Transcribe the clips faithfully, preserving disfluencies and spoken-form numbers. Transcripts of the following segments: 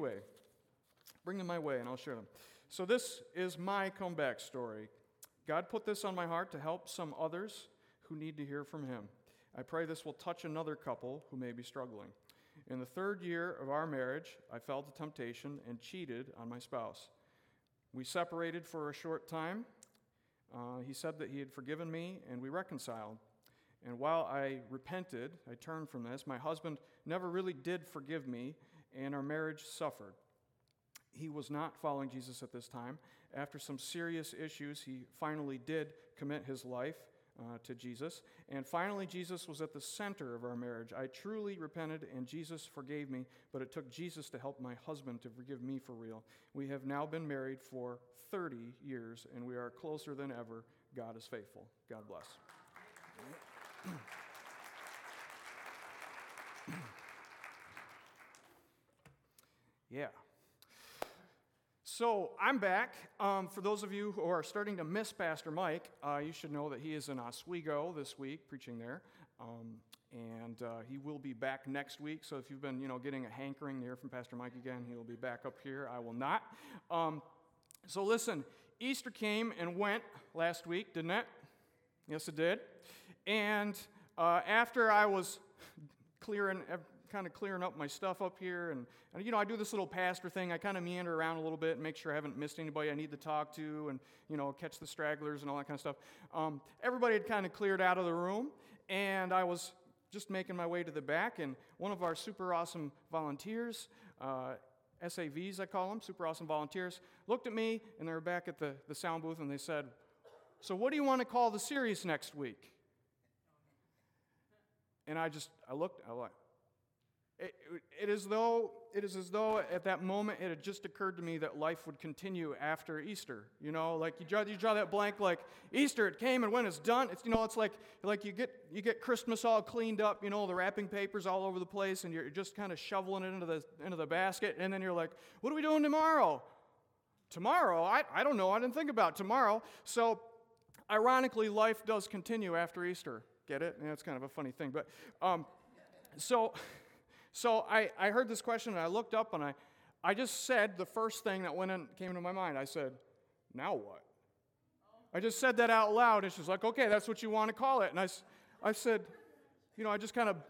way. Bring them my way, and I'll share them. So this is my comeback story. God put this on my heart to help some others who need to hear from him. I pray this will touch another couple who may be struggling. In the third year of our marriage, I fell to temptation and cheated on my spouse. We separated for a short time. Uh, he said that he had forgiven me, and we reconciled. And while I repented, I turned from this, my husband never really did forgive me, and our marriage suffered. He was not following Jesus at this time. After some serious issues, he finally did commit his life uh, to Jesus. And finally, Jesus was at the center of our marriage. I truly repented, and Jesus forgave me, but it took Jesus to help my husband to forgive me for real. We have now been married for thirty years, and we are closer than ever. God is faithful. God bless. Yeah. So I'm back. Um, for those of you who are starting to miss Pastor Mike, uh, you should know that he is in Oswego this week, preaching there, um, and uh, he will be back next week. So if you've been, you know, getting a hankering to hear from Pastor Mike again, he will be back up here. I will not. Um, so listen, Easter came and went last week, didn't it? Yes, it did. And uh, after I was clearing. kind of clearing up my stuff up here, and, and you know, I do this little pastor thing. I kind of meander around a little bit and make sure I haven't missed anybody I need to talk to, and, you know, catch the stragglers and all that kind of stuff. Um, everybody had kind of cleared out of the room, and I was just making my way to the back, and one of our super awesome volunteers, uh, S A Vs I call them, super awesome volunteers, looked at me, and they were back at the, the sound booth, and they said, "So what do you want to call the series next week?" And I just, I looked, I like, It, it, is though, it is as though at that moment it had just occurred to me that life would continue after Easter. You know, like you draw, you draw that blank, like Easter, it came and when it's done, it's, you know, it's like like you get you get Christmas all cleaned up, you know, the wrapping paper's all over the place, and you're just kind of shoveling it into the into the basket, and then you're like, what are we doing tomorrow? Tomorrow? I, I don't know. I didn't think about tomorrow. So, ironically, life does continue after Easter. Get it? Yeah, it's kind of a funny thing, but um, so. So I, I heard this question, and I looked up, and I, I just said the first thing that went in, came into my mind. I said, now what? I just said that out loud, and she's like, okay, that's what you want to call it. And I, I said, you know, I just kind of,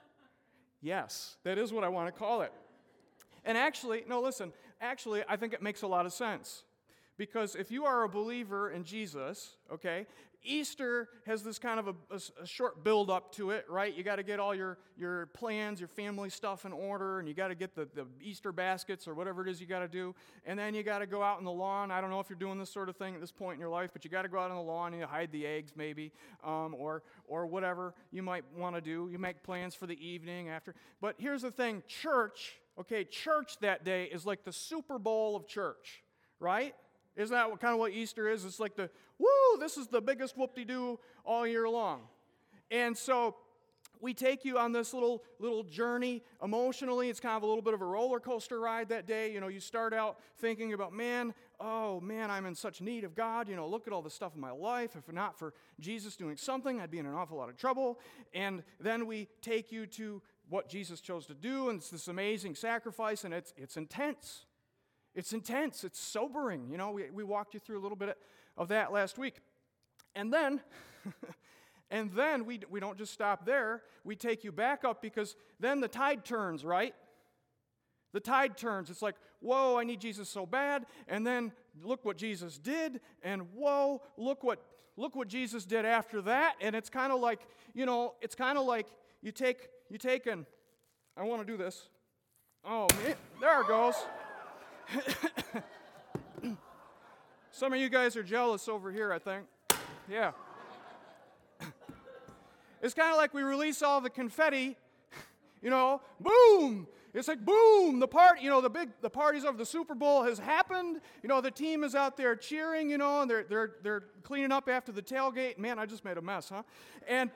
yes, that is what I want to call it. And actually, no, listen, actually, I think it makes a lot of sense. Because if you are a believer in Jesus, okay, Easter has this kind of a, a, a short build-up to it, right? You got to get all your, your plans, your family stuff in order, and you got to get the, the Easter baskets or whatever it is you got to do, and then you got to go out on the lawn. I don't know if you're doing this sort of thing at this point in your life, but you got to go out on the lawn and you hide the eggs maybe, um, or or whatever you might want to do. You make plans for the evening after. But here's the thing, church, okay, church that day is like the Super Bowl of church, right? Isn't that what, kind of what Easter is? It's like the, woo, this is the biggest whoop-de-doo all year long. And so we take you on this little little journey emotionally. It's kind of a little bit of a roller coaster ride that day. You know, you start out thinking about, man, oh, man, I'm in such need of God. You know, look at all the stuff in my life. If not for Jesus doing something, I'd be in an awful lot of trouble. And then we take you to what Jesus chose to do, and it's this amazing sacrifice, and it's it's intense. It's intense. It's sobering. You know, we, we walked you through a little bit of that last week. And then, and then we, we don't just stop there. We take you back up because then the tide turns, right? The tide turns. It's like, whoa, I need Jesus so bad. And then look what Jesus did. And whoa, look what look what Jesus did after that. And it's kind of like, you know, it's kind of like you take, you take and, I want to do this. Oh, man, there it goes. Some of you guys are jealous over here, I think. Yeah. It's kind of like we release all the confetti, you know, boom. It's like boom, the part, you know, the big the parties of the Super Bowl has happened. You know, the team is out there cheering, you know, and they're they're they're cleaning up after the tailgate. Man, I just made a mess, huh? And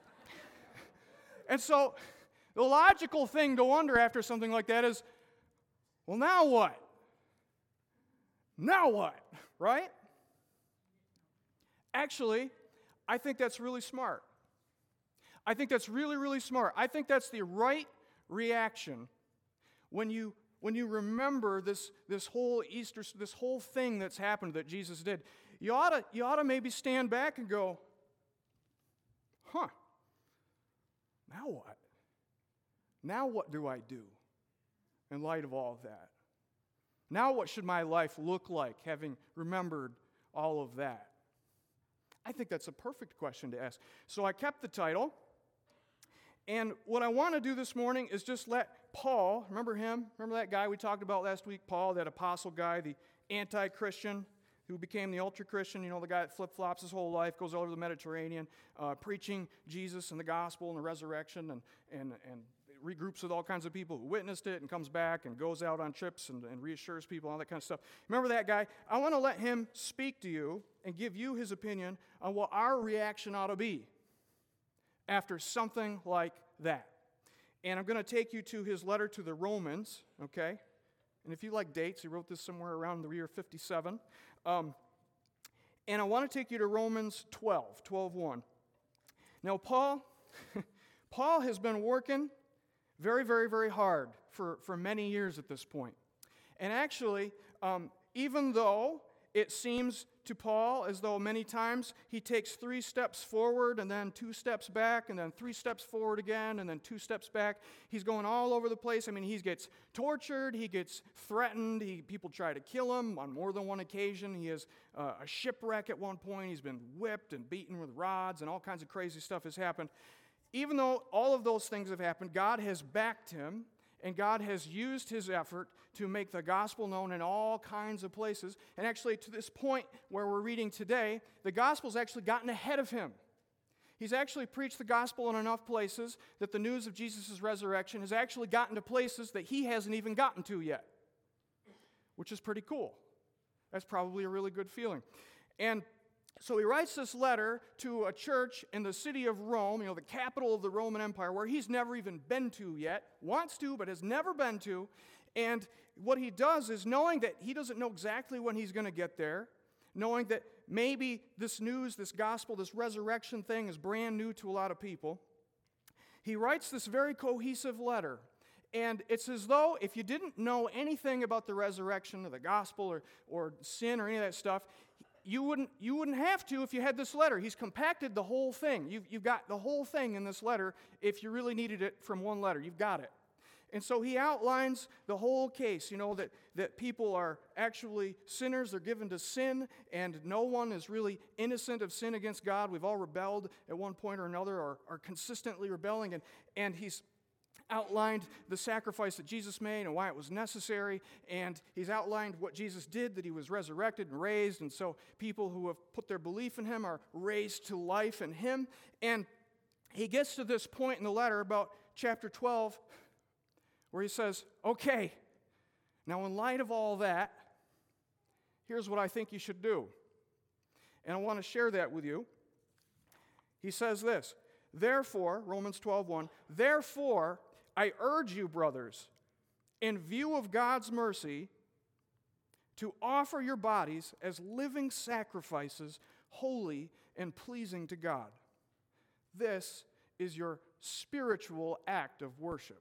and so the logical thing to wonder after something like that is, well, now what? Now what, right? Actually, I think that's really smart. I think that's really, really smart. I think that's the right reaction when you when you remember this, this whole Easter, this whole thing that's happened that Jesus did, you ought to, you ought to maybe stand back and go, huh, now what? Now what do I do in light of all of that? Now what should my life look like, having remembered all of that? I think that's a perfect question to ask. So I kept the title, and what I want to do this morning is just let Paul, remember him? Remember that guy we talked about last week, Paul, that apostle guy, the anti-Christian who became the ultra-Christian, you know, the guy that flip-flops his whole life, goes all over the Mediterranean, uh, preaching Jesus and the gospel and the resurrection, and, and, and regroups with all kinds of people who witnessed it and comes back and goes out on trips and, and reassures people, all that kind of stuff. Remember that guy? I want to let him speak to you and give you his opinion on what our reaction ought to be after something like that. And I'm going to take you to his letter to the Romans, okay? And if you like dates, he wrote this somewhere around the year fifty-seven. Um, and I want to take you to Romans twelve, twelve one. Now, Paul, Paul has been working very, very, very hard for, for many years at this point. And actually, um, even though it seems to Paul as though many times he takes three steps forward and then two steps back and then three steps forward again and then two steps back, he's going all over the place. I mean, he gets tortured, he gets threatened, he, people try to kill him on more than one occasion. He has uh, a shipwreck at one point. He's been whipped and beaten with rods, and all kinds of crazy stuff has happened. Even though all of those things have happened, God has backed him, and God has used his effort to make the gospel known in all kinds of places. And actually, to this point where we're reading today, the gospel's actually gotten ahead of him. He's actually preached the gospel in enough places that the news of Jesus' resurrection has actually gotten to places that he hasn't even gotten to yet, which is pretty cool. That's probably a really good feeling. And so he writes this letter to a church in the city of Rome, you know, the capital of the Roman Empire, where he's never even been to yet, wants to, but has never been to. And what he does is, knowing that he doesn't know exactly when he's going to get there, knowing that maybe this news, this gospel, this resurrection thing is brand new to a lot of people, he writes this very cohesive letter. And it's as though if you didn't know anything about the resurrection or the gospel or, or sin or any of that stuff, You wouldn't, you wouldn't have to if you had this letter. He's compacted the whole thing. You've, you've got the whole thing in this letter. If you really needed it from one letter, you've got it. And so he outlines the whole case, you know, that, that people are actually sinners. They're given to sin, and no one is really innocent of sin against God. We've all rebelled at one point or another, or are consistently rebelling. And, and he's outlined the sacrifice that Jesus made and why it was necessary, and he's outlined what Jesus did, that he was resurrected and raised, and so people who have put their belief in him are raised to life in him. And he gets to this point in the letter, about chapter twelve, where he says, okay, now in light of all that, here's what I think you should do. And I want to share that with you. He says this, therefore, Romans twelve one, therefore, I urge you, brothers, in view of God's mercy, to offer your bodies as living sacrifices, holy and pleasing to God. This is your spiritual act of worship.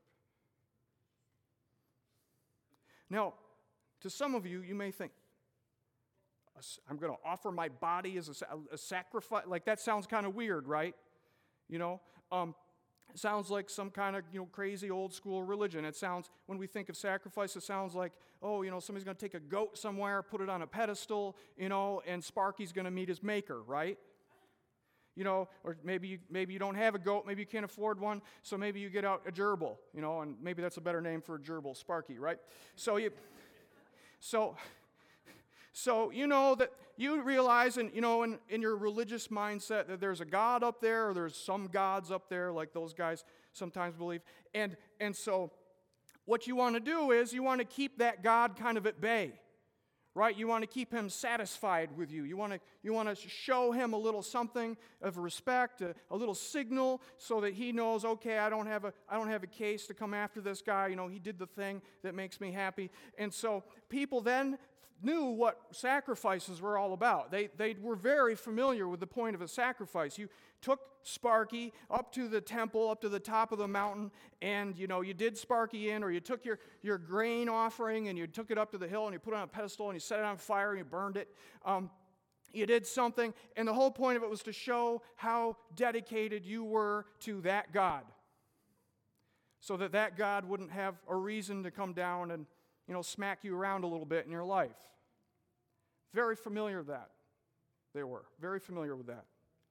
Now, to some of you, you may think, I'm going to offer my body as a, a sacrifice. Like, that sounds kind of weird, right? You know, um, it sounds like some kind of, you know, crazy old school religion. It sounds, when we think of sacrifice, it sounds like, oh, you know, somebody's going to take a goat somewhere, put it on a pedestal, you know, and Sparky's going to meet his maker, right? You know, or maybe you, maybe you don't have a goat, maybe you can't afford one, so maybe you get out a gerbil, you know, and maybe that's a better name for a gerbil, Sparky, right? So you, so... So you know that you realize, and you know, in, in your religious mindset, that there's a God up there, or there's some gods up there, like those guys sometimes believe. And and so what you want to do is you want to keep that God kind of at bay, right? You want to keep him satisfied with you. You want to you want to show him a little something of respect, a, a little signal, so that he knows, okay, I don't have a I don't have a case to come after this guy. You know, he did the thing that makes me happy. And so people then knew what sacrifices were all about. They, they were very familiar with the point of a sacrifice. You took Sparky up to the temple, up to the top of the mountain, and, you know, you did Sparky in, or you took your, your grain offering and you took it up to the hill and you put it on a pedestal and you set it on fire and you burned it. Um, you did something, and the whole point of it was to show how dedicated you were to that God, so that that God wouldn't have a reason to come down and, you know, smack you around a little bit in your life. Very familiar with that. They were very familiar with that.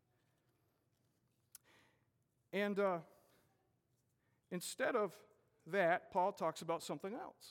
And uh, instead of that, Paul talks about something else.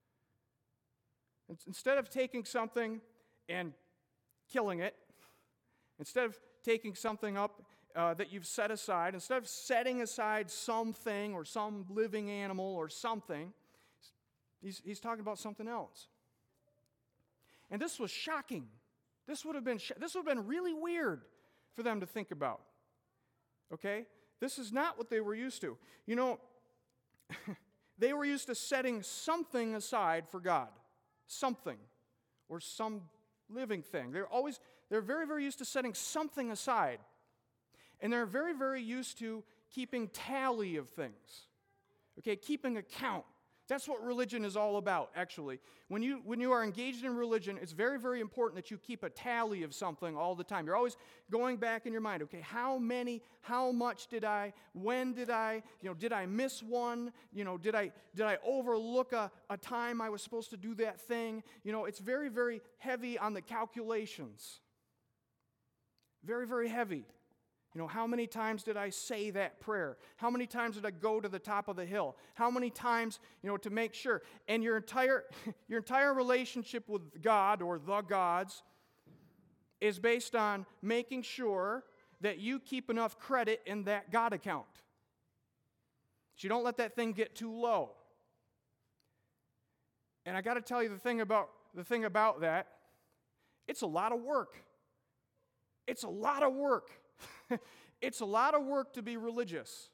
Instead of taking something and killing it, instead of taking something up uh, that you've set aside, instead of setting aside something or some living animal or something, he's, he's talking about something else. And this was shocking. This would have been sh- this would have been really weird for them to think about. Okay? This is not what they were used to. You know, they were used to setting something aside for God. Something. Or some living thing. They're always, they're very, very used to setting something aside. And they're very, very used to keeping tally of things. Okay, keeping account. That's what religion is all about, actually. When you, when you are engaged in religion, it's very, very important that you keep a tally of something all the time. You're always going back in your mind, okay, how many, how much did I, when did I, you know, did I miss one? You know, did I, did I overlook a, a time I was supposed to do that thing? You know, it's very, very heavy on the calculations. Very, very heavy. You know, how many times did I say that prayer? How many times did I go to the top of the hill? How many times, you know, to make sure? And your entire, your entire relationship with God or the gods is based on making sure that you keep enough credit in that God account. So you don't let that thing get too low. And I got to tell you the thing about the thing about that, it's a lot of work. It's a lot of work. It's a lot of work to be religious.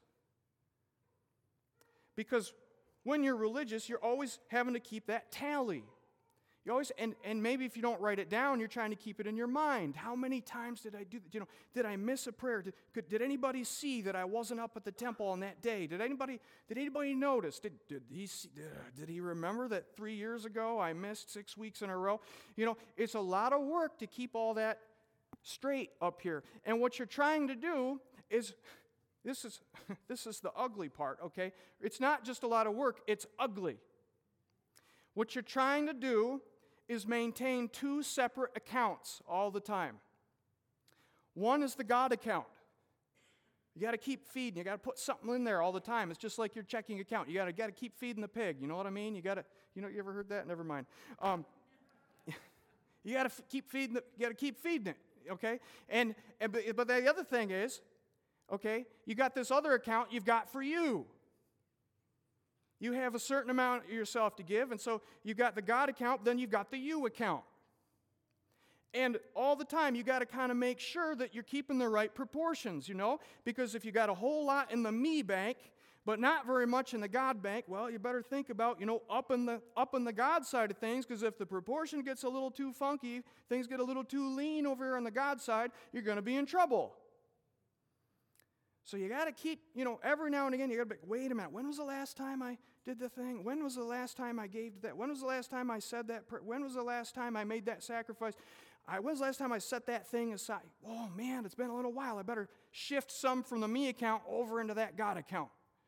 Because when you're religious, you're always having to keep that tally. You always, and, and maybe if you don't write it down, you're trying to keep it in your mind. How many times did I do that? You know, did I miss a prayer? Did, could, did anybody see that I wasn't up at the temple on that day? Did anybody did anybody notice? Did, did he see, did, did he remember that three years ago I missed six weeks in a row? You know, it's a lot of work to keep all that straight up here. And what you're trying to do is, this is this is the ugly part, okay? It's not just a lot of work, it's ugly. What you're trying to do is maintain two separate accounts all the time. One is the God account. You got to keep feeding. You got to put something in there all the time. It's just like your checking account. You got to got to keep feeding the pig. You know what I mean? You got to. You know, you ever heard that? Never mind. Um, you got to f- keep feeding. The, you got to keep feeding it. Okay? And, and but, but the other thing is, okay, you got this other account you've got for you. You have a certain amount of yourself to give, and so you've got the God account, then you've got the you account. And all the time, you got to kind of make sure that you're keeping the right proportions, you know? Because if you got a whole lot in the me bank, but not very much in the God bank, well, you better think about, you know, up in the up in the God side of things, because if the proportion gets a little too funky, things get a little too lean over here on the God side, you're going to be in trouble. So you got to keep, you know, every now and again, you got to be, wait a minute, when was the last time I did the thing? When was the last time I gave that? When was the last time I said that? When was the last time I made that sacrifice? I, when was the last time I set that thing aside? Oh, man, it's been a little while. I better shift some from the me account over into that God account.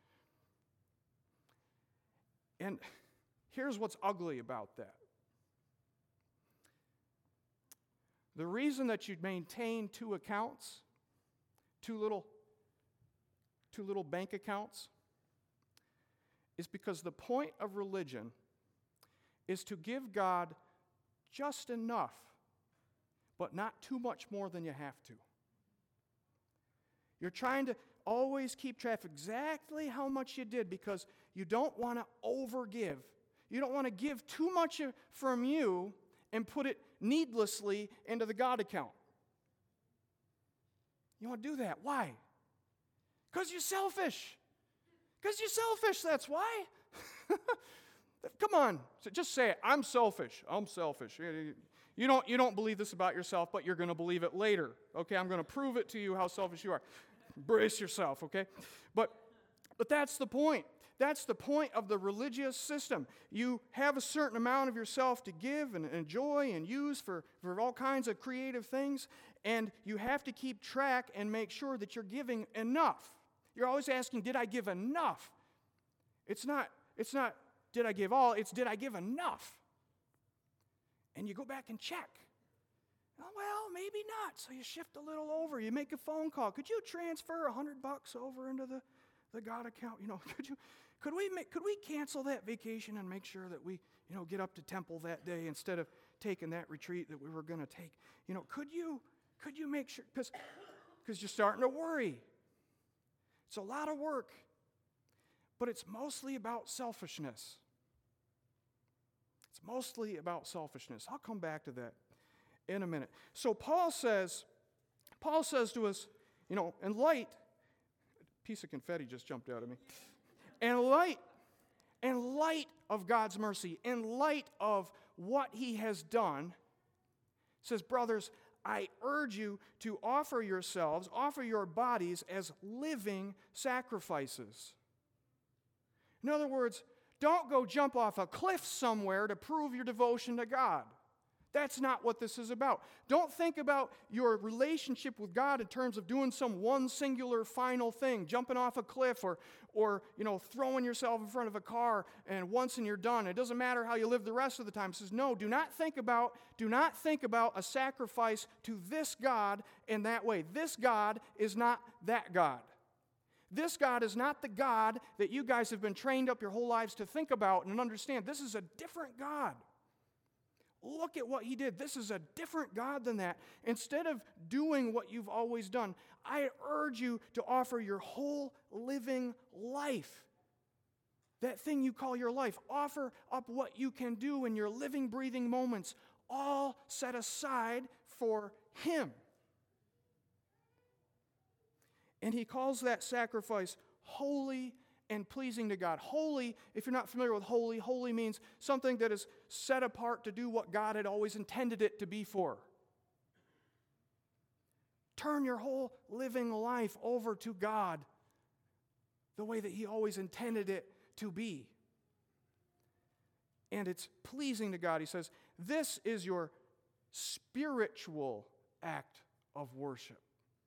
And here's what's ugly about that. The reason that you maintain two accounts, two little, two little bank accounts, is because the point of religion is to give God just enough, but not too much more than you have to. You're trying to always keep track of exactly how much you did, because you don't want to overgive. You don't want to give too much from you and put it needlessly into the God account. You want to do that. Why? Because you're selfish. Because you're selfish, that's why. Come on, so just say it. I'm selfish. I'm selfish. You don't, you don't believe this about yourself, but you're going to believe it later. Okay, I'm going to prove it to you how selfish you are. Brace yourself, okay? But, but that's the point. That's the point of the religious system. You have a certain amount of yourself to give and enjoy and use for, for all kinds of creative things, and you have to keep track and make sure that you're giving enough. You're always asking, did I give enough? It's not, it's not, did I give all? It's, did I give enough? And you go back and check. Oh, well, maybe not. So you shift a little over. You make a phone call. Could you transfer a hundred bucks over into the, the God account? You know, could you, could we make, could we cancel that vacation and make sure that we, you know, get up to Temple that day instead of taking that retreat that we were going to take? You know, could you, could you make sure? Because, because you're starting to worry. It's a lot of work, but it's mostly about selfishness. It's mostly about selfishness. I'll come back to that in a minute. So Paul says, Paul says to us, you know, in light, a piece of confetti just jumped out at me. In light, in light of God's mercy, in light of what he has done, says, brothers, I urge you to offer yourselves, offer your bodies as living sacrifices. In other words, don't go jump off a cliff somewhere to prove your devotion to God. That's not what this is about. Don't think about your relationship with God in terms of doing some one singular final thing, jumping off a cliff or, or you know, throwing yourself in front of a car and once and you're done. It doesn't matter how you live the rest of the time. It says, no, do not think about, do not think about a sacrifice to this God in that way. This God is not that God. This God is not the God that you guys have been trained up your whole lives to think about and understand. This is a different God. Look at what he did. This is a different God than that. Instead of doing what you've always done, I urge you to offer your whole living life. That thing you call your life. Offer up what you can do in your living, breathing moments, all set aside for him. And he calls that sacrifice holy and pleasing to God. Holy, if you're not familiar with holy, holy means something that is set apart to do what God had always intended it to be for. Turn your whole living life over to God the way that he always intended it to be. And it's pleasing to God. He says, this is your spiritual act of worship.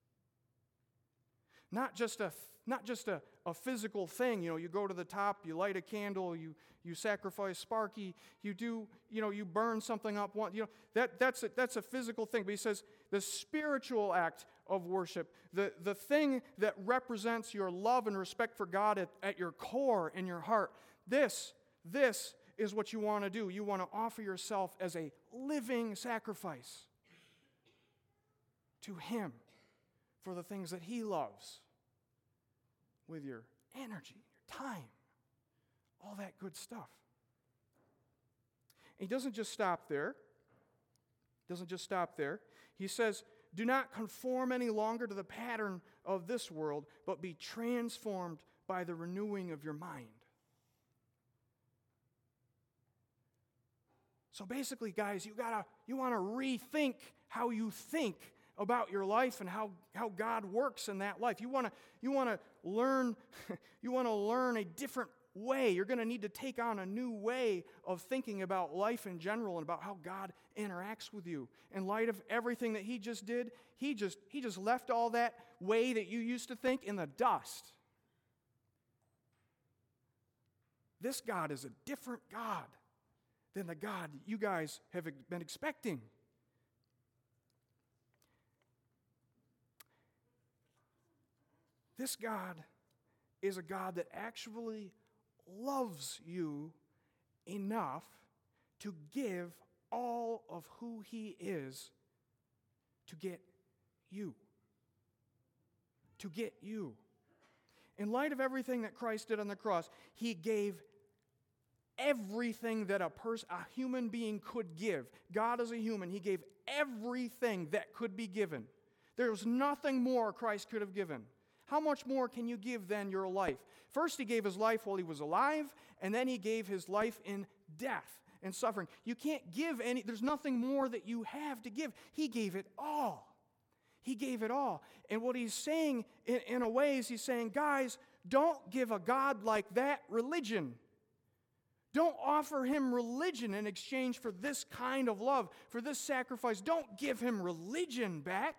Not just a not just a, a physical thing. You know, you go to the top, you light a candle, you you sacrifice Sparky, you do, you know, you burn something up. One, you know, that that's a, that's a physical thing. But he says the spiritual act of worship, the, the thing that represents your love and respect for God at, at your core in your heart. This, this is what you want to do. You want to offer yourself as a living sacrifice to him for the things that he loves with your energy, your time, all that good stuff. And he doesn't just stop there. Doesn't just stop there. He says, do not conform any longer to the pattern of this world, but be transformed by the renewing of your mind. So basically, guys, you gotta you want to rethink how you think about your life and how, how God works in that life. You want to you want to learn you want to learn a different way. You're going to need to take on a new way of thinking about life in general and about how God interacts with you. In light of everything that he just did, he just he just left all that way that you used to think in the dust. This God is a different God than the God you guys have been expecting. This God is a God that actually loves you enough to give all of who he is to get you. To get you. In light of everything that Christ did on the cross, he gave everything that a person, a human being could give. God as a human, he gave everything that could be given. There was nothing more Christ could have given. how much more can you give then your life? First, he gave his life while he was alive, and then he gave his life in death and suffering. You can't give any, there's nothing more that you have to give. He gave it all. He gave it all. And what he's saying, in, in a way, is he's saying, guys, don't give a God like that religion. Don't offer him religion in exchange for this kind of love, for this sacrifice. Don't give him religion back.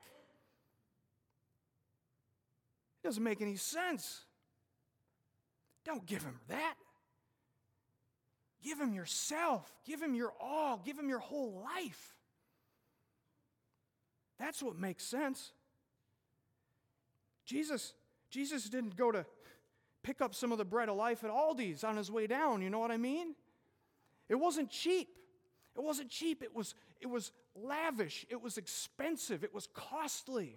It doesn't make any sense. Don't give him that. Give him yourself. Give him your all. Give him your whole life. That's what makes sense. Jesus, Jesus didn't go to pick up some of the bread of life at Aldi's on his way down, you know what I mean? It wasn't cheap. It wasn't cheap. It was, it was lavish. It was expensive. It was costly.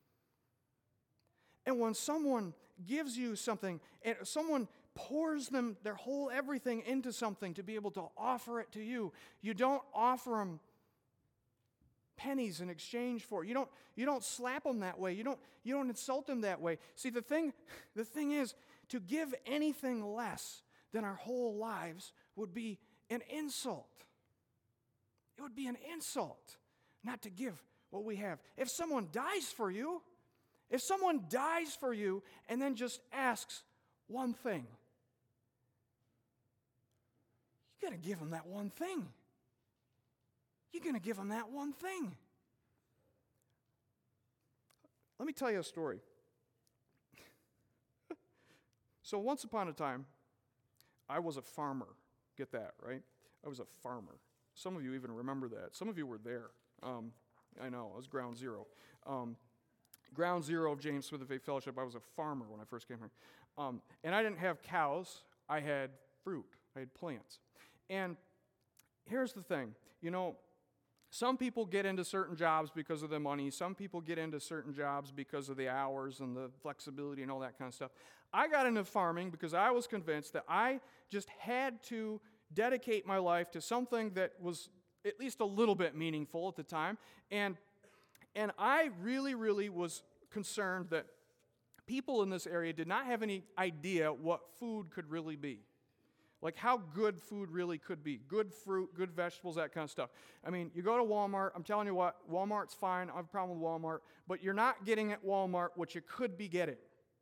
And when someone gives you something, and someone pours them their whole everything into something to be able to offer it to you, you don't offer them pennies in exchange for it. You don't, you don't slap them that way. You don't, you don't insult them that way. See, the thing, the thing is, to give anything less than our whole lives would be an insult. It would be an insult not to give what we have. If someone dies for you, if someone dies for you and then just asks one thing, you got to give them that one thing. You're going to give them that one thing. Let me tell you a story. So once upon a time, I was a farmer. Get that, right? I was a farmer. Some of you even remember that. Some of you were there. Um, I know, I was ground zero. Um, ground zero of James Smith of Faith Fellowship. I was a farmer when I first came here. Um, and I didn't have cows. I had fruit. I had plants. And here's the thing. You know, some people get into certain jobs because of the money. Some people get into certain jobs because of the hours and the flexibility and all that kind of stuff. I got into farming because I was convinced that I just had to dedicate my life to something that was at least a little bit meaningful at the time. And, and I really, really was concerned that people in this area did not have any idea what food could really be. Like how good food really could be. Good fruit, good vegetables, that kind of stuff. I mean, you go to Walmart, I'm telling you what, Walmart's fine, I have a problem with Walmart, but you're not getting at Walmart what you could be getting.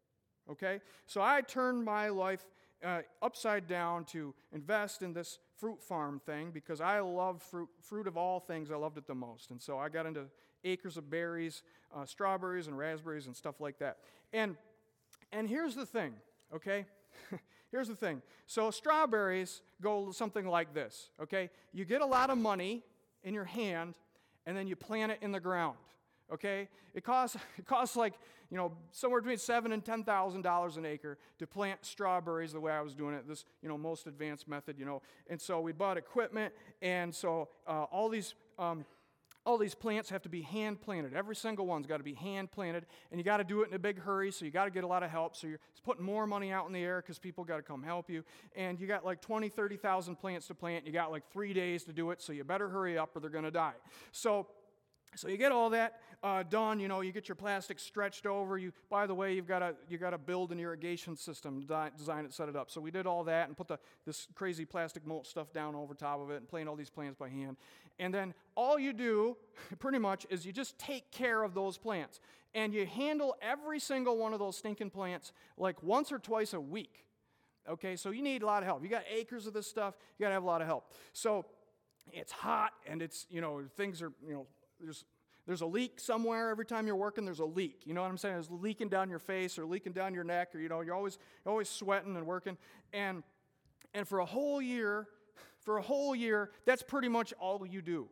Okay? So I turned my life uh, upside down to invest in this fruit farm thing because I love fruit. Fruit of all things, I loved it the most. And so I got into acres of berries, uh, strawberries and raspberries and stuff like that. And, and here's the thing, okay? Here's the thing. So strawberries go something like this, okay? You get a lot of money in your hand, and then you plant it in the ground, okay? It costs it costs like, you know, somewhere between seven and ten thousand dollars an acre to plant strawberries the way I was doing it. This, you know, most advanced method, you know. And so we bought equipment, and so uh, all these. Um, All these plants have to be hand planted. Every single one's got to be hand planted, and you got to do it in a big hurry, so you got to get a lot of help. So you're putting more money out in the air because people got to come help you. And you got like twenty, thirty thousand plants to plant. You got like three days to do it, so you better hurry up or they're going to die. So So you get all that uh, done. You know, you get your plastic stretched over. You, by the way, you've got to you got to build an irrigation system, design it, set it up. So we did all that and put the this crazy plastic mulch stuff down over top of it and plant all these plants by hand. And then all you do, pretty much, is you just take care of those plants and you handle every single one of those stinking plants like once or twice a week. Okay, so you need a lot of help. You got acres of this stuff. You got to have a lot of help. So it's hot and it's you know things are you know. There's there's a leak somewhere. Every time you're working, there's a leak. You know what I'm saying? It's leaking down your face or leaking down your neck, or you know, you're always you're always sweating and working. And and for a whole year, for a whole year, that's pretty much all you do.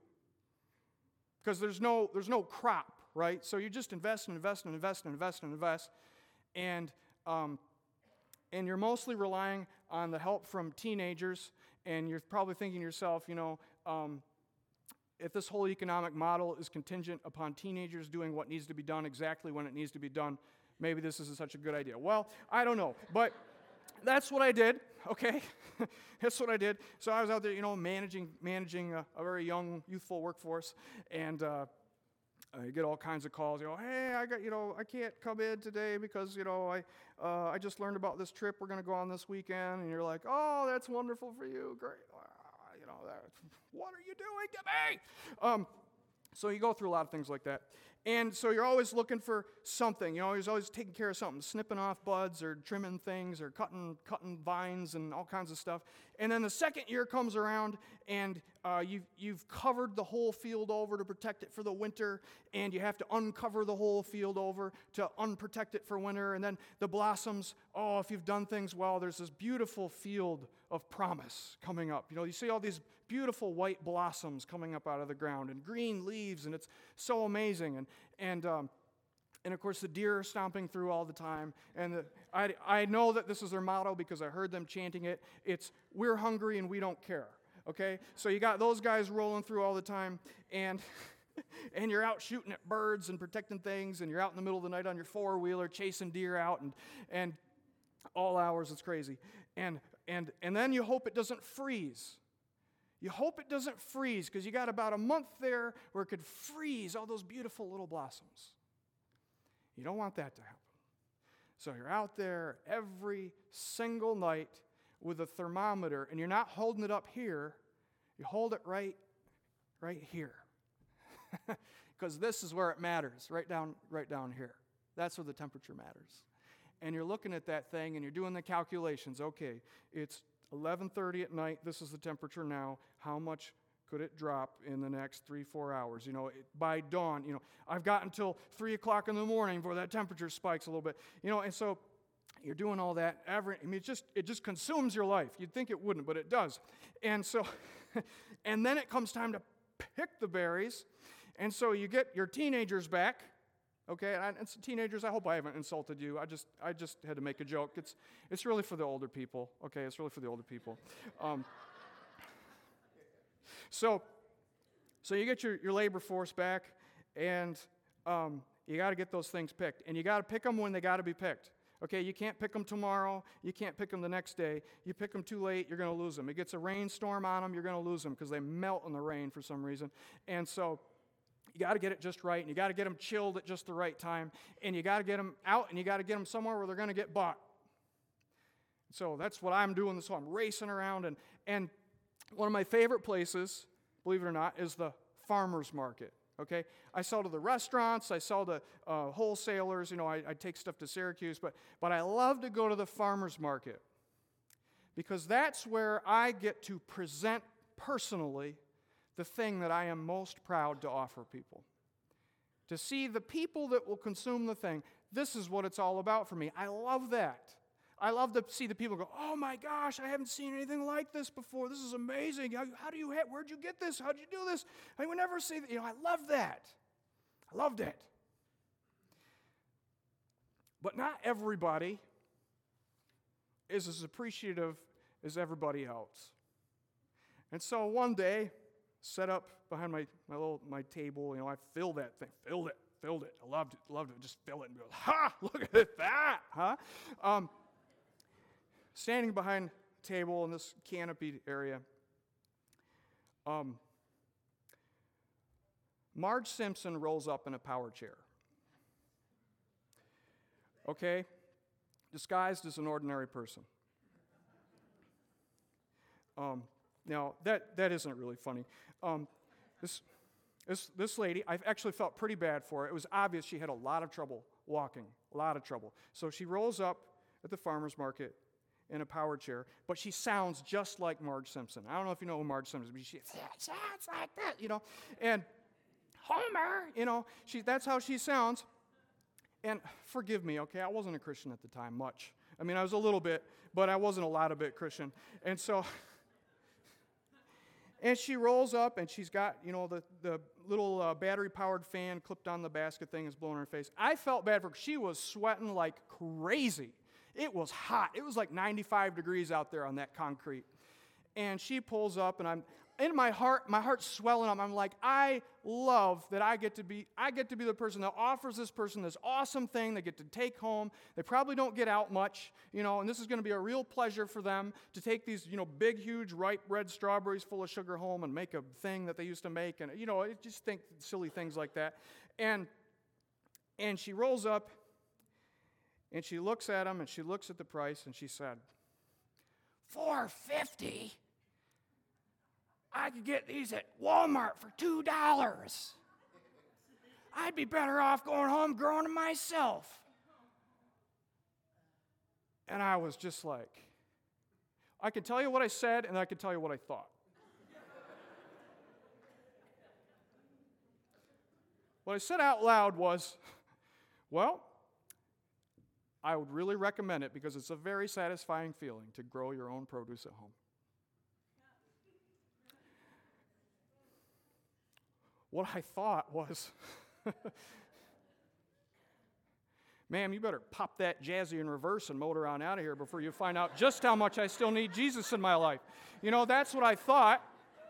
Because there's no there's no crop, right? So you just invest and invest and invest and invest and invest, and um, and you're mostly relying on the help from teenagers. And you're probably thinking to yourself, you know. Um, If this whole economic model is contingent upon teenagers doing what needs to be done exactly when it needs to be done, maybe this isn't such a good idea. Well, I don't know, but that's what I did, okay? That's what I did. So I was out there, you know, managing managing a, a very young, youthful workforce, and uh, Uh, you get all kinds of calls. You know, hey, I got, you know, I can't come in today because, you know, I, uh, I just learned about this trip we're going to go on this weekend. And you're like, oh, that's wonderful for you. Great. Uh, you know, that, what are you doing to me? Um, so you go through a lot of things like that. And so you're always looking for something. You know, you're always taking care of something, snipping off buds or trimming things or cutting cutting vines and all kinds of stuff. And then the second year comes around, and uh, you've, you've covered the whole field over to protect it for the winter, and you have to uncover the whole field over to unprotect it for winter. And then the blossoms, oh, if you've done things well, there's this beautiful field of promise coming up. You know, you see all these beautiful white blossoms coming up out of the ground and green leaves, and it's so amazing. And and um, and of course the deer are stomping through all the time. And the, I I know that this is their motto because I heard them chanting it. It's "We're hungry and we don't care." Okay, so you got those guys rolling through all the time, and and you're out shooting at birds and protecting things, and you're out in the middle of the night on your four wheeler chasing deer out, and and all hours. It's crazy. And and and then you hope it doesn't freeze. You hope it doesn't freeze because you got about a month there where it could freeze all those beautiful little blossoms. You don't want that to happen. So you're out there every single night with a thermometer, and you're not holding it up here. You hold it right, right here. Because this is where it matters, right down, right down here. That's where the temperature matters. And you're looking at that thing, and you're doing the calculations. Okay, it's eleven thirty at night, this is the temperature now. How much could it drop in the next three, four hours? You know, it, by dawn, you know, I've got until three o'clock in the morning before that temperature spikes a little bit. You know, and so you're doing all that. Every, I mean, it just, it just consumes your life. You'd think it wouldn't, but it does. And so, and then it comes time to pick the berries. And so you get your teenagers back. Okay, and it's teenagers. I hope I haven't insulted you. I just, I just had to make a joke. It's, it's really for the older people. Okay, it's really for the older people. Um, so, so you get your, your labor force back, and um, you got to get those things picked, and you got to pick them when they got to be picked. Okay, you can't pick them tomorrow. You can't pick them the next day. You pick them too late, you're going to lose them. It gets a rainstorm on them, you're going to lose them because they melt in the rain for some reason, and so. You got to get it just right, and you got to get them chilled at just the right time, and you got to get them out, and you got to get them somewhere where they're going to get bought. So that's what I'm doing. So I'm racing around, and, and one of my favorite places, believe it or not, is the farmer's market. Okay, I sell to the restaurants, I sell to uh, wholesalers. You know, I, I take stuff to Syracuse, but but I love to go to the farmer's market because that's where I get to present personally the thing that I am most proud to offer people. To see the people that will consume the thing, this is what it's all about for me. I love that. I love to see the people go, oh my gosh, I haven't seen anything like this before. This is amazing. How, how do you, have, where'd you get this? How'd you do this? I would never see that. You know, I love that. I loved it. But not everybody is as appreciative as everybody else. And so one day, set up behind my, my little my table, you know, I filled that thing, filled it, filled it. I loved it, loved it. Just fill it and go, ha, look at that, huh? Um, standing behind the table in this canopied area, um, Marge Simpson rolls up in a power chair. Okay? Disguised as an ordinary person. Um, now, that, that isn't really funny. Um, this, this, this lady, I actually felt pretty bad for her. It was obvious she had a lot of trouble walking, a lot of trouble. So she rolls up at the farmer's market in a power chair, but she sounds just like Marge Simpson. I don't know if you know who Marge Simpson is, but she sounds like that, you know. And Homer, you know, she, that's how she sounds. And forgive me, okay, I wasn't a Christian at the time much. I mean, I was a little bit, but I wasn't a lot of bit Christian. And so... And she rolls up, and she's got, you know, the, the little uh, battery-powered fan clipped on the basket thing is blowing her face. I felt bad for her. She was sweating like crazy. It was hot. It was like ninety-five degrees out there on that concrete. And she pulls up, and I'm in my heart, my heart's swelling up. I'm like, I love that I get to be, I get to be the person that offers this person this awesome thing they get to take home. They probably don't get out much, you know, and this is going to be a real pleasure for them to take these, you know, big, huge, ripe red strawberries full of sugar home and make a thing that they used to make. And, you know, I just think silly things like that. And, and she rolls up and she looks at them and she looks at the price and she said, four fifty. I could get these at Walmart for two dollars. I'd be better off going home growing them myself. And I was just like, I could tell you what I said and I could tell you what I thought. What I said out loud was, well, I would really recommend it because it's a very satisfying feeling to grow your own produce at home. What I thought was, ma'am, you better pop that Jazzy in reverse and motor on out of here before you find out just how much I still need Jesus in my life. You know, that's what I thought.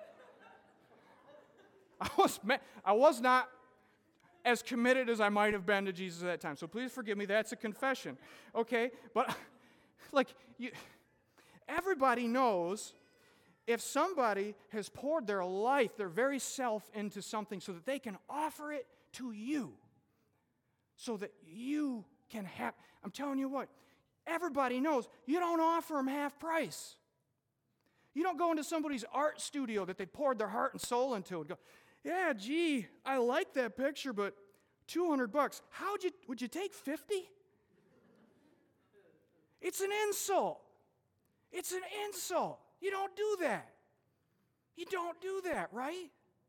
I was, I was not as committed as I might have been to Jesus at that time. So please forgive me, that's a confession. Okay? But, like, you, everybody knows if somebody has poured their life, their very self into something so that they can offer it to you, so that you can have, I'm telling you what, everybody knows you don't offer them half price. You don't go into somebody's art studio that they poured their heart and soul into and go, yeah, gee, I like that picture, but two hundred bucks. How'd you, would you take fifty? It's an insult. It's an insult. You don't do that. You don't do that, right?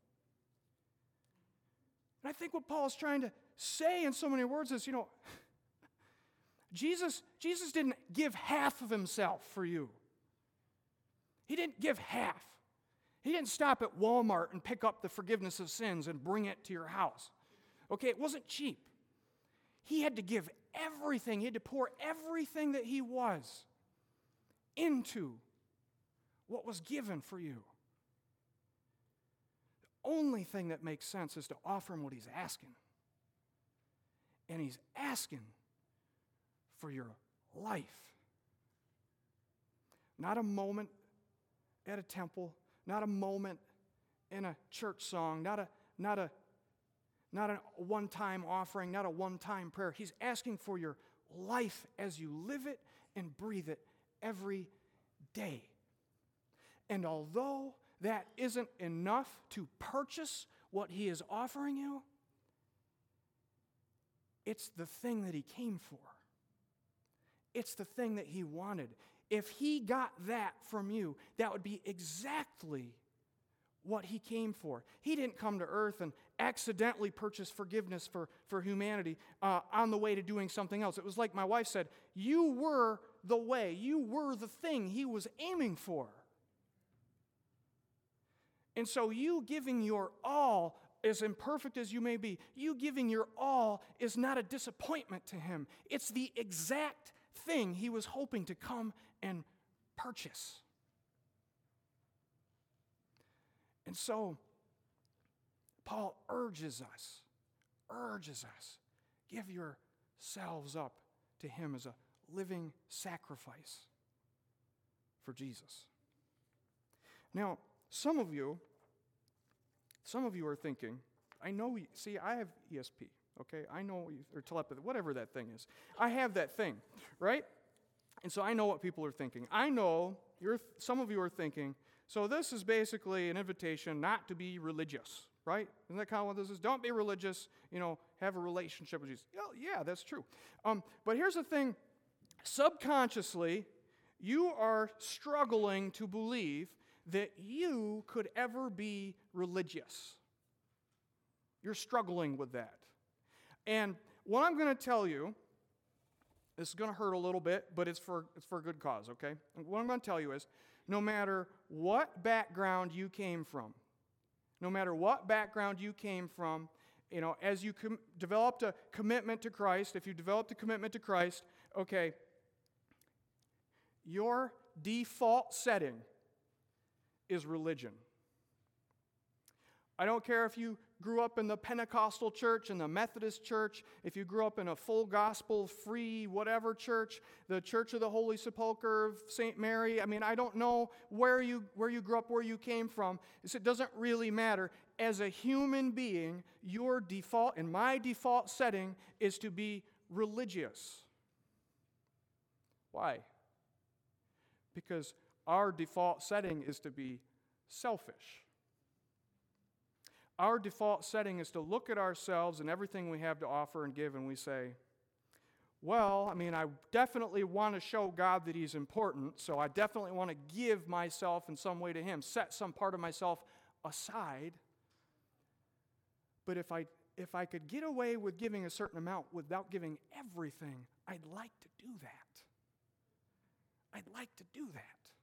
And I think what Paul's trying to say in so many words is, you know, Jesus, Jesus didn't give half of himself for you. He didn't give half. He didn't stop at Walmart and pick up the forgiveness of sins and bring it to your house. Okay, it wasn't cheap. He had to give everything. He had to pour everything that he was into what was given for you. The only thing that makes sense is to offer him what he's asking. And he's asking for your life. Not a moment at a temple, not a moment in a church song, not a not a not a one-time offering, not a one-time prayer. He's asking for your life as you live it and breathe it every day. And although that isn't enough to purchase what he is offering you, it's the thing that he came for. It's the thing that he wanted. If he got that from you, that would be exactly what he came for. He didn't come to earth and accidentally purchase forgiveness for, for humanity uh, on the way to doing something else. It was like my wife said, you were the way, you were the thing he was aiming for. And so you giving your all, as imperfect as you may be, you giving your all is not a disappointment to him. It's the exact thing he was hoping to come and purchase. And so, Paul urges us, urges us, give yourselves up to him as a living sacrifice for Jesus. Now, some of you, some of you are thinking, I know, see, I have E S P, okay? I know, or telepathy, whatever that thing is. I have that thing, right? And so I know what people are thinking. I know, you're, some of you are thinking, so this is basically an invitation not to be religious, right? Isn't that kind of what this is? Don't be religious, you know, have a relationship with Jesus. Oh, yeah, that's true. Um, but here's the thing. Subconsciously, you are struggling to believe that you could ever be religious. You're struggling with that. And what I'm going to tell you, this is going to hurt a little bit, but it's for, it's for a good cause, okay? And what I'm going to tell you is, no matter what background you came from, no matter what background you came from, you know, as you com- developed a commitment to Christ, if you developed a commitment to Christ, okay, your default setting is religion. I don't care if you grew up in the Pentecostal church, in the Methodist church, if you grew up in a full gospel, free, whatever church, the Church of the Holy Sepulchre of Saint Mary. I mean, I don't know where you where you grew up, where you came from. It doesn't really matter. As a human being, your default, and my default setting, is to be religious. Why? Because our default setting is to be selfish. Our default setting is to look at ourselves and everything we have to offer and give, and we say, well, I mean, I definitely want to show God that He's important, so I definitely want to give myself in some way to Him, set some part of myself aside. But if I if I could get away with giving a certain amount without giving everything, I'd like to do that. I'd like to do that.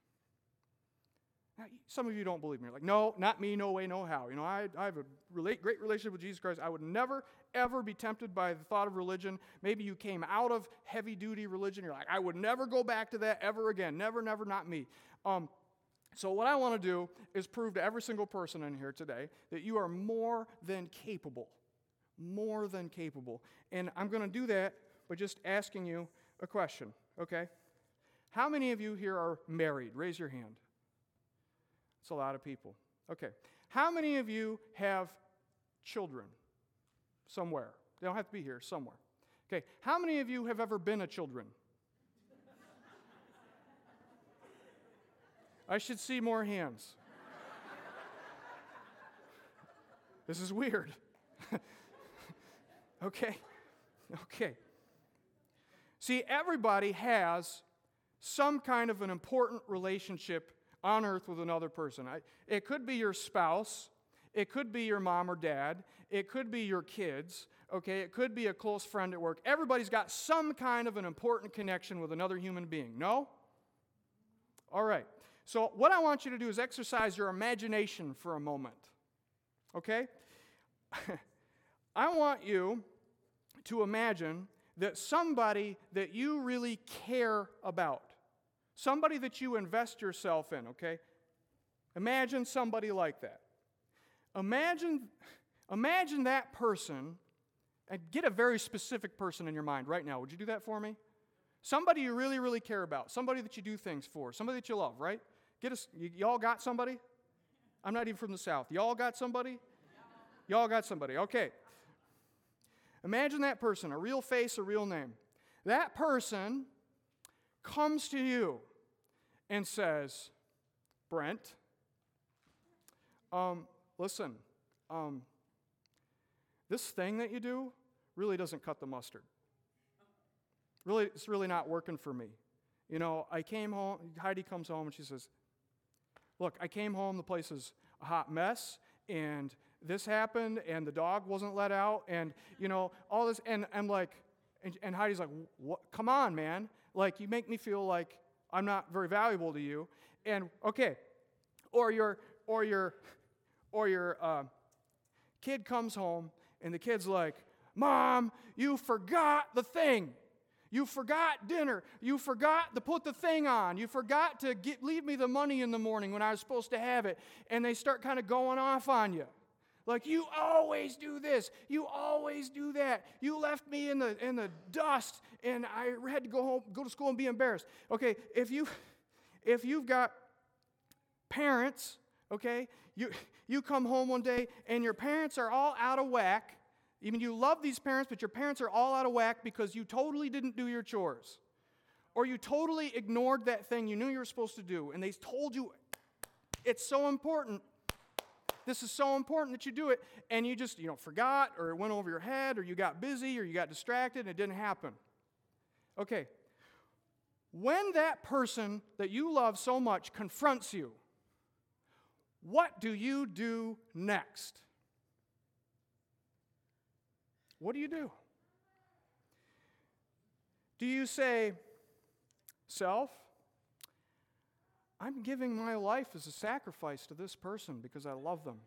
Now, some of you don't believe me. You're like, no, not me, no way, no how. You know, I, I have a relate, great relationship with Jesus Christ. I would never, ever be tempted by the thought of religion. Maybe you came out of heavy-duty religion. You're like, I would never go back to that ever again. Never, never, not me. Um, so what I want to do is prove to every single person in here today that you are more than capable. More than capable. And I'm going to do that by just asking you a question, okay? How many of you here are married? Raise your hand. It's a lot of people. Okay. How many of you have children somewhere? They don't have to be here, somewhere. Okay. How many of you have ever been a children? I should see more hands. This is weird. Okay. Okay. See, everybody has some kind of an important relationship on earth with another person. I, it could be your spouse. It could be your mom or dad. It could be your kids. Okay, it could be a close friend at work. Everybody's got some kind of an important connection with another human being. No? All right. So what I want you to do is exercise your imagination for a moment. Okay? I want you to imagine that somebody that you really care about, somebody that you invest yourself in, okay? Imagine somebody like that. Imagine, imagine that person, and get a very specific person in your mind right now. Would you do that for me? Somebody you really, really care about. Somebody that you do things for. Somebody that you love, right? Get us. Y- y'all got somebody? I'm not even from the South. Y'all got somebody? Y'all got somebody. Okay. Imagine that person, a real face, a real name. That person comes to you and says, Brent, um, listen, um, this thing that you do really doesn't cut the mustard. Really, it's really not working for me. You know, I came home, Heidi comes home and she says, look, I came home, the place is a hot mess, and this happened, and the dog wasn't let out, and, you know, all this, and I'm like, and, and Heidi's like, what? Come on, man. Like, you make me feel like I'm not very valuable to you. And, okay, or your, or your, or your uh, kid comes home, and the kid's like, Mom, you forgot the thing. You forgot dinner. You forgot to put the thing on. You forgot to get, leave me the money in the morning when I was supposed to have it. And they start kind of going off on you. Like, you always do this. You always do that. You left me in the in the dust, and I had to go home, go to school and be embarrassed. Okay, if you if you've got parents, okay, you you come home one day and your parents are all out of whack. Even you love these parents, but your parents are all out of whack because you totally didn't do your chores. Or you totally ignored that thing you knew you were supposed to do, and they told you it's so important. This is so important that you do it, and you just, you know, forgot, or it went over your head, or you got busy, or you got distracted, and it didn't happen. Okay. When that person that you love so much confronts you, what do you do next? What do you do? Do you say, self, I'm giving my life as a sacrifice to this person because I love them.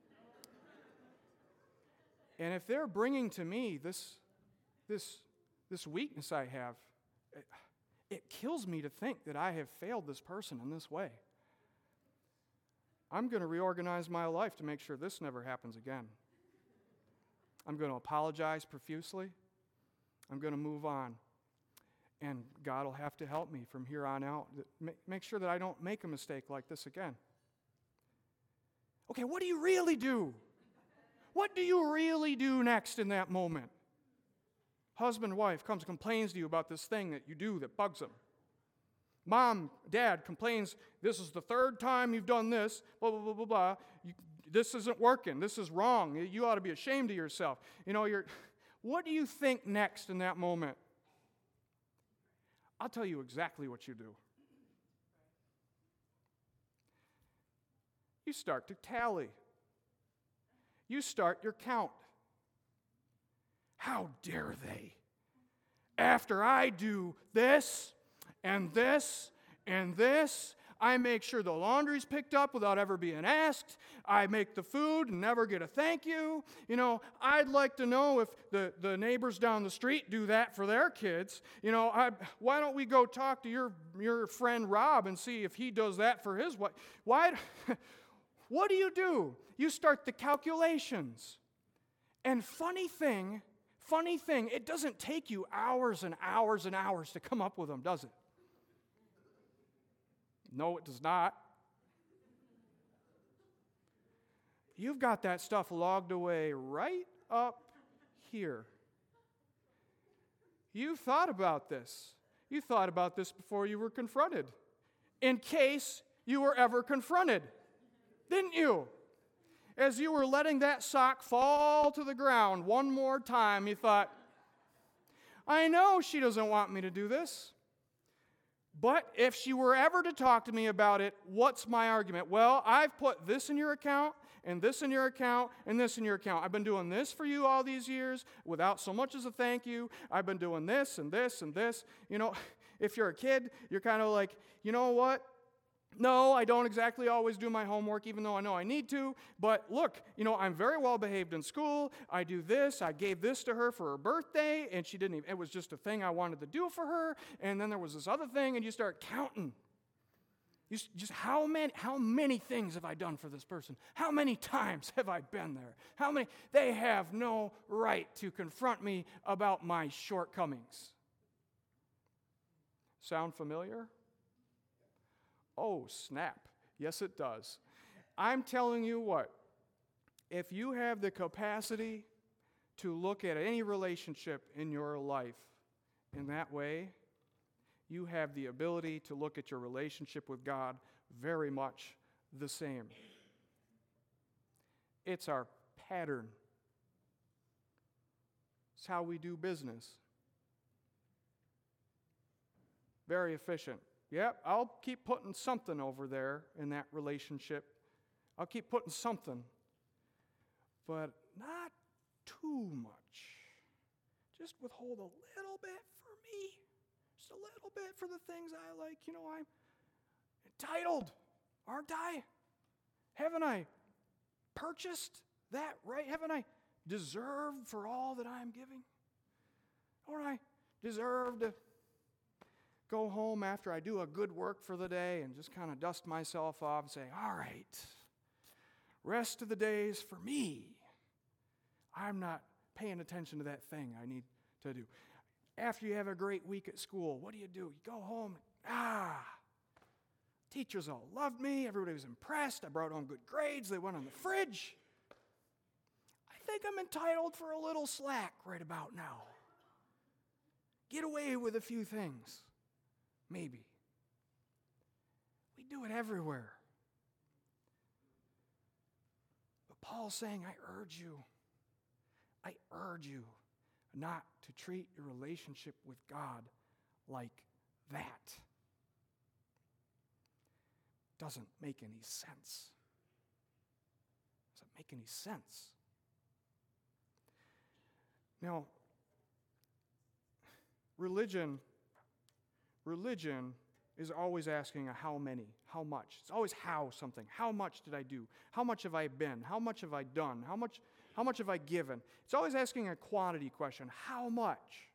And if they're bringing to me this, this, this weakness I have, it, it kills me to think that I have failed this person in this way. I'm going to reorganize my life to make sure this never happens again. I'm going to apologize profusely. I'm going to move on. And God will have to help me from here on out. Make sure that I don't make a mistake like this again. Okay, what do you really do? What do you really do next in that moment? Husband, wife comes and complains to you about this thing that you do that bugs them. Mom, dad complains, this is the third time you've done this, blah, blah, blah, blah, blah. You, this isn't working. This is wrong. You ought to be ashamed of yourself. You know, you're, what do you think next in that moment? I'll tell you exactly what you do. You start to tally. You start your count. How dare they? After I do this, and this, and this, I make sure the laundry's picked up without ever being asked. I make the food and never get a thank you. You know, I'd like to know if the, the neighbors down the street do that for their kids. You know, I, why don't we go talk to your, your friend Rob and see if he does that for his wife? Why? What do you do? You start the calculations. And funny thing, funny thing, it doesn't take you hours and hours and hours to come up with them, does it? No, it does not. You've got that stuff logged away right up here. You thought about this. You thought about this before you were confronted, in case you were ever confronted, didn't you? As you were letting that sock fall to the ground one more time, you thought, I know she doesn't want me to do this. But if she were ever to talk to me about it, what's my argument? Well, I've put this in your account, and this in your account, and this in your account. I've been doing this for you all these years without so much as a thank you. I've been doing this and this and this. You know, if you're a kid, you're kind of like, you know what? No, I don't exactly always do my homework, even though I know I need to. But look, you know, I'm very well behaved in school. I do this. I gave this to her for her birthday, and she didn't even, it was just a thing I wanted to do for her. And then there was this other thing, and you start counting. You just how many, how many things have I done for this person? How many times have I been there? How many? They have no right to confront me about my shortcomings. Sound familiar? Oh, snap. Yes, it does. I'm telling you what, if you have the capacity to look at any relationship in your life in that way, you have the ability to look at your relationship with God very much the same. It's our pattern. It's how we do business. Very efficient. Yep, I'll keep putting something over there in that relationship. I'll keep putting something, but not too much. Just withhold a little bit for me. Just a little bit for the things I like. You know, I'm entitled, aren't I? Haven't I purchased that right? Haven't I deserved for all that I'm giving? Don't I deserve to go home after I do a good work for the day and just kind of dust myself off and say, all right, rest of the day's for me. I'm not paying attention to that thing I need to do. After you have a great week at school, what do you do? You go home, ah, teachers all loved me. Everybody was impressed. I brought home good grades. They went on the fridge. I think I'm entitled for a little slack right about now. Get away with a few things. Maybe. We do it everywhere. But Paul's saying, I urge you, I urge you not to treat your relationship with God like that. Doesn't make any sense. Doesn't make any sense. Now, religion Religion is always asking a how many, how much. It's always how something. How much did I do? How much have I been? How much have I done? How much, how much have I given? It's always asking a quantity question. How much?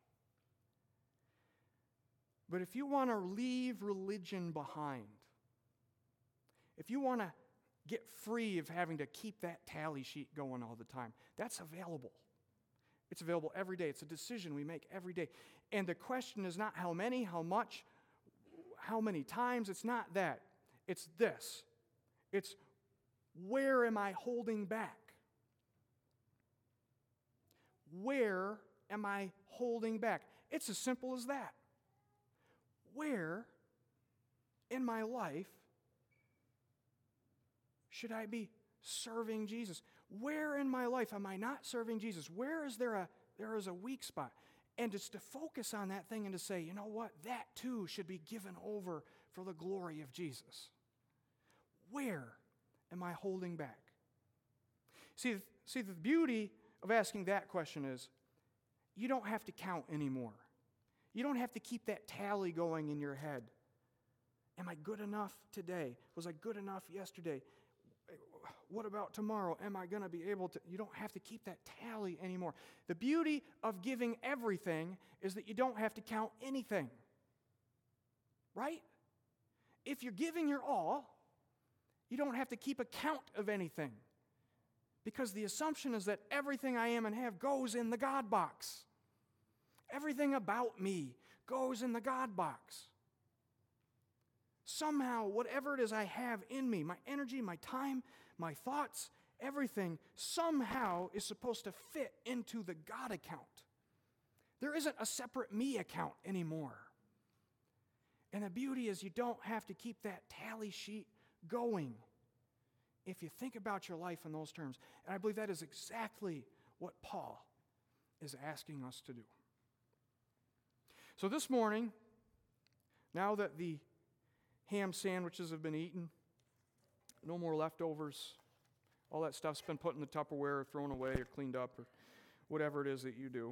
But if you want to leave religion behind, if you want to get free of having to keep that tally sheet going all the time. That's available. It's available every day. It's a decision we make every day. And the question is not how many, how much, how many times. It's not that. It's this. It's where am I holding back? Where am I holding back? It's as simple as that. Where in my life should I be serving Jesus? Where in my life am I not serving Jesus? Where is there a there is a weak spot? And just to focus on that thing and to say, you know what, that too should be given over for the glory of Jesus. Where am I holding back? See, see, the beauty of asking that question is you don't have to count anymore. You don't have to keep that tally going in your head. Am I good enough today? Was I good enough yesterday? What about tomorrow? Am I going to be able to? You don't have to keep that tally anymore. The beauty of giving everything is that you don't have to count anything. Right? If you're giving your all, you don't have to keep account of anything. Because the assumption is that everything I am and have goes in the God box. Everything about me goes in the God box. Somehow, whatever it is I have in me, my energy, my time, my thoughts, everything, somehow is supposed to fit into the God account. There isn't a separate me account anymore. And the beauty is you don't have to keep that tally sheet going if you think about your life in those terms. And I believe that is exactly what Paul is asking us to do. So this morning, now that the ham sandwiches have been eaten, no more leftovers, all that stuff's been put in the Tupperware or thrown away or cleaned up or whatever it is that you do,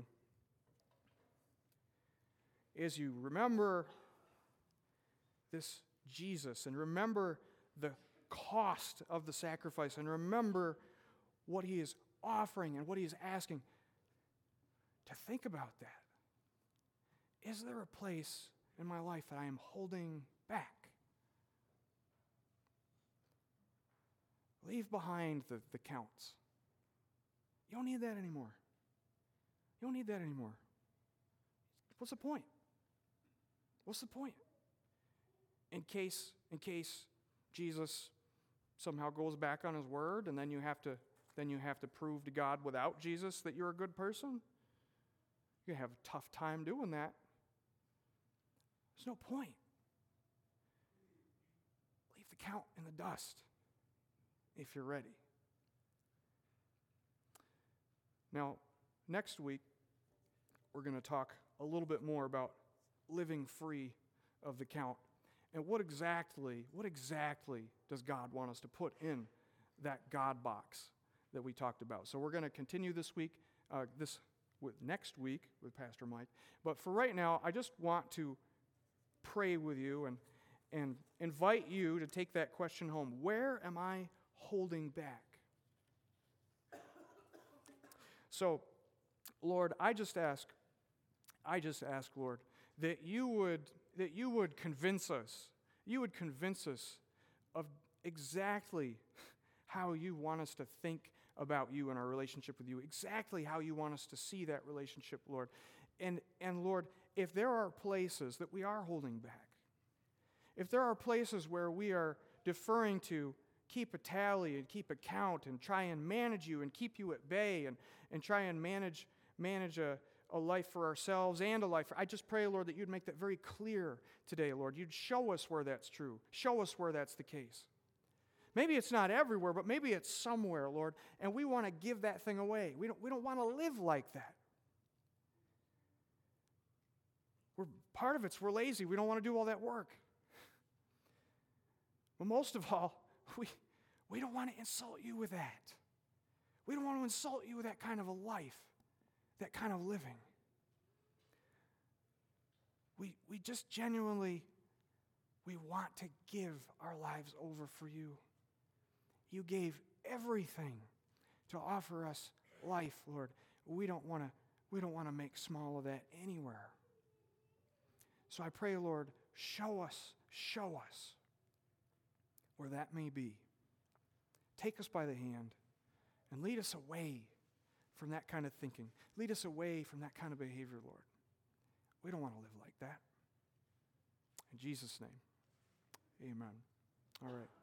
as you remember this Jesus and remember the cost of the sacrifice and remember what he is offering and what he is asking, to think about that. Is there a place in my life that I am holding back? Leave behind the, the counts. You don't need that anymore. You don't need that anymore. What's the point? What's the point? In case, in case Jesus somehow goes back on his word, and then you have to, then you have to prove to God without Jesus that you're a good person. You have a tough time doing that. There's no point. Leave the count in the dust if you're ready. Now, next week, we're going to talk a little bit more about living free of the count. And what exactly, what exactly does God want us to put in that God box that we talked about? So we're going to continue this week, uh, this with next week with Pastor Mike. But for right now, I just want to pray with you and, and invite you to take that question home. Where am I holding back? So, Lord, I just ask, I just ask, Lord, that you would that you would convince us, you would convince us of exactly how you want us to think about you and our relationship with you, exactly how you want us to see that relationship, Lord. And, and Lord, if there are places that we are holding back, if there are places where we are deferring to keep a tally and keep a count and try and manage you and keep you at bay and, and try and manage, manage a, a life for ourselves and a life for, I just pray, Lord, that you'd make that very clear today, Lord. You'd show us where that's true. Show us where that's the case. Maybe it's not everywhere, but maybe it's somewhere, Lord, and we want to give that thing away. We don't, we don't want to live like that. We're, part of it's we're lazy. We don't want to do all that work. But most of all, we, we don't want to insult you with that. We don't want to insult you with that kind of a life, that kind of living. We, we just genuinely, we want to give our lives over for you. You gave everything to offer us life, Lord. We don't want to, we don't want to make small of that anywhere. So I pray, Lord, show us, show us where that may be. take us by the hand and lead us away from that kind of thinking. Lead us away from that kind of behavior, Lord. We don't want to live like that. In Jesus' name, amen. All right.